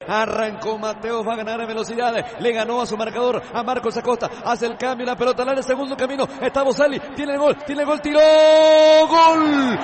Arrancó Mateus, va a ganar en velocidad. Le ganó a su marcador, a Marcos Acosta. Hace el cambio, la pelota al área, segundo camino. Está Boselli, tiene el gol, tiró. ¡Gol!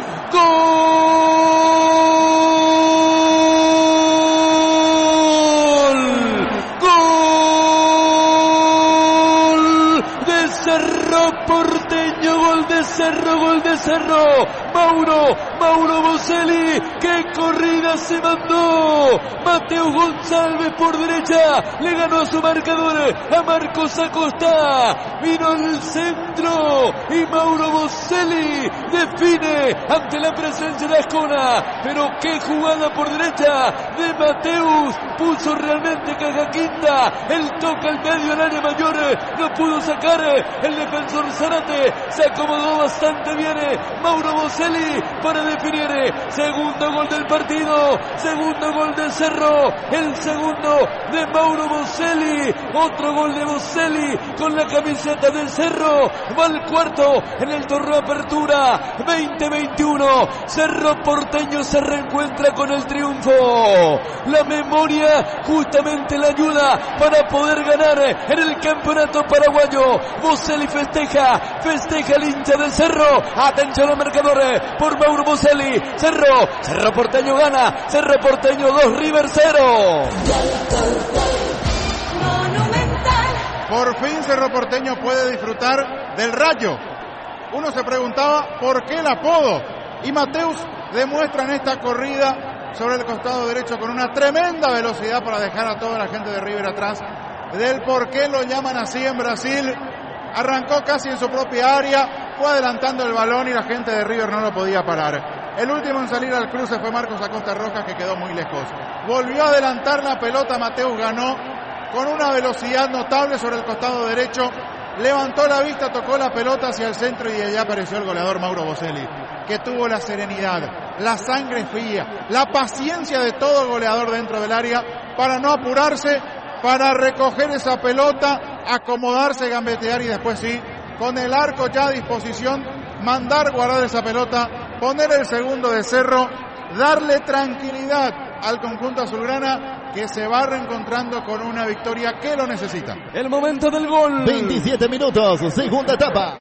¡Gol! De Cerro Porteño, gol de Cerro. Mauro Boselli, qué corrida se mandó. Mateus González por derecha, le ganó a su marcador, a Marcos Acosta. Vino al centro y Mauro Boselli define ante la presencia de Ascona. Pero qué jugada por derecha de Mateus, puso realmente caja quinta. El toque al medio, al área mayor, no pudo sacar el defensor Zárate. Se acomodó bastante bien Mauro Boselli para definir. Segundo gol del partido, segundo gol de Cerro, el segundo de Mauro Boselli. Otro gol de Boselli con la camiseta del Cerro. Va al cuarto en el torneo Apertura 2021. Cerro Porteño se reencuentra con el triunfo. La memoria justamente la ayuda para poder ganar en el campeonato paraguayo. Boselli festeja el hincha del Cerro. Atención al marcador por Mauro Boselli. Cerro Porteño gana. Cerro Porteño 2, River 0. Por fin Cerro Porteño puede disfrutar del Rayo. Uno se preguntaba por qué el apodo. Y Mateus demuestra en esta corrida sobre el costado derecho con una tremenda velocidad para dejar a toda la gente de River atrás. Del por qué lo llaman así en Brasil. Arrancó casi en su propia área, fue adelantando el balón y la gente de River no lo podía parar. El último en salir al cruce fue Marcos Acosta Rojas, que quedó muy lejos. Volvió a adelantar la pelota, Mateus ganó con una velocidad notable sobre el costado derecho. Levantó la vista, tocó la pelota hacia el centro y allá apareció el goleador Mauro Boselli, que tuvo la serenidad, la sangre fría, la paciencia de todo goleador dentro del área para no apurarse, para recoger esa pelota, acomodarse, gambetear y después sí, con el arco ya a disposición, mandar guardar esa pelota, poner el segundo de Cerro, darle tranquilidad al conjunto azulgrana que se va reencontrando con una victoria que lo necesita. El momento del gol. 27 minutos, segunda etapa.